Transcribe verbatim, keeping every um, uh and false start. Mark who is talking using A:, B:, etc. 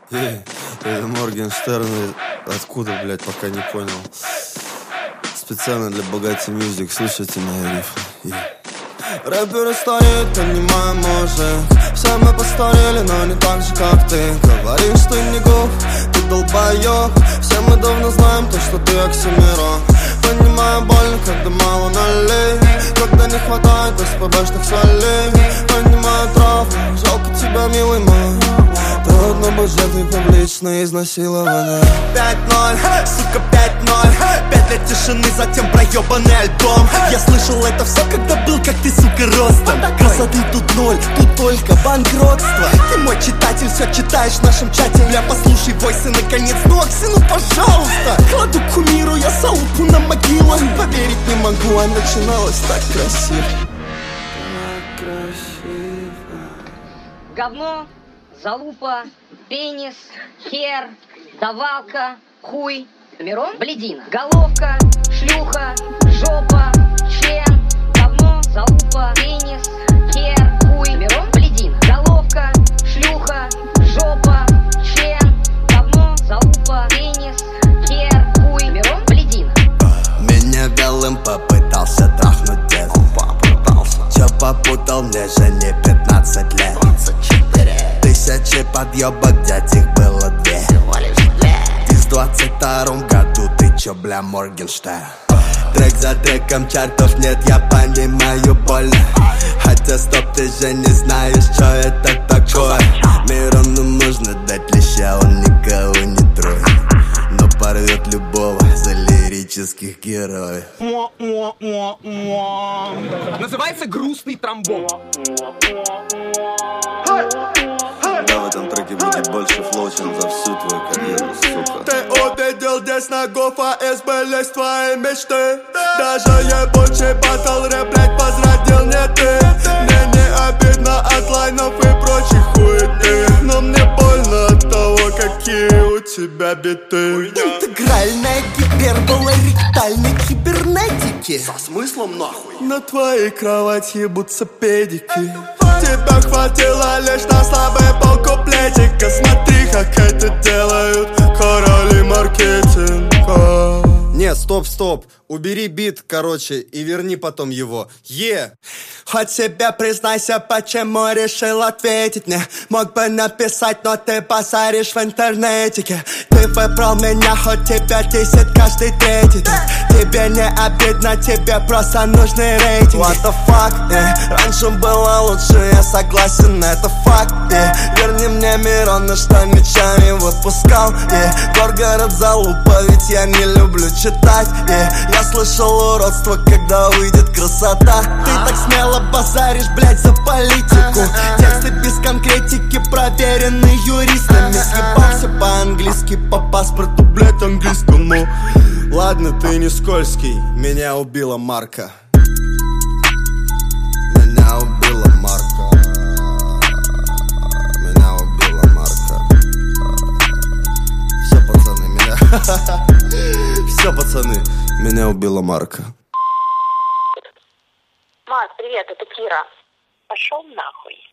A: Эй, это Моргенштерн. Откуда, блядь, пока не понял. Специально для Богати Мьюзик. Слушайте мои рифы. Рэперы стареют, понимаем уже. Все мы постарели, но не так же, как ты. Говоришь, ты не гоп, ты долбоёб. Все мы давно знаем то, что ты оксимирон. Понимаю, больно, когда мало налей, когда не хватает СПБшных солей. Понимаю травму, жалко тебя, милый мой. Трудно быть жертвой публичное изнасилование.
B: Пять ноль, сука, пять ноль. Пять лет тишины, затем проебанный альбом. Я слышал это все, когда был, как ты, сука, ростом. Красоты тут ноль, тут только банкротство. Ты мой читатель, все читаешь в нашем чате. Бля, послушай войсы, наконец, ну Окси, ну пожалуйста. Кладу кумиру, я залупу на могилу. Поверить не могу, а начиналось так красиво.
A: Так красиво.
C: Говно, залупа, пенис, хер, давалка, хуй, Мирон, блядина, головка, члюха, жопа, член, говно, залупа, пенис, хер, хуй, Мирон, блядина, головка, шлюха, жопа, член, говно, залупа, пенис, хер, хуй, Мирон, блядина.
B: Меня белым попытался трахнуть дед. Чё попутал, мне же не пятнадцать лет. Тысячи подъёбок, дядь, их было две. Ты в двадцать втором году, ты чё, бля, Моргенштерн? Трек за треком, чартов нет, я понимаю больно. Хотя стоп, ты же не знаешь, что это такое. Мирону нужно дать леща, он никого не троит, но порвет любого за лирических героев.
D: Называется грустный тромбон.
A: Да, в этом треке будет больше флоу, чем за всю твою карьеру, сука.
B: Ты увидел здесь ногов, а сбылись твои мечты. Даже ебучий батл рэп, блядь, возродил не ты. Мне не обидно от лайнов и прочих хуеты, но мне больно от того, какие у тебя биты. Интегральная гипербола ректальной кибернетики.
E: Со смыслом нахуй?
B: На твоей кровати ебутся педики. Тебя хватило лишь на слабый полкуплетика. Смотри, как это делают короли маркетинга.
A: Не, стоп, стоп. Убери бит, короче, и верни потом его. Е!
B: Хоть себе признайся, почему решил ответить мне. Мог бы написать, но ты базаришь в интернетике. Ты выбрал меня, хоть тебя десять каждый третий день. Тебе не обидно, тебе просто нужны рейтинги. What the fuck, э? Раньше было лучше, я согласен, это факт, э? Верни мне Мирона, что ничего не выпускал, э? Горгород залупа, ведь я не люблю читать, э? Я слышал уродство, когда выйдет красота. Ты так смело базаришь, блядь, за политику. Тексты без конкретики, проверены юристами. Съебался по-английски, по паспорту, блядь, английскому.
A: Ладно, ты не скользкий. Меня убила Марка. Меня убила Марка. Меня убила Марка. Все, пацаны, меня... Все, пацаны, меня убила Марка.
F: Мат, привет, это Кира. Пошел нахуй.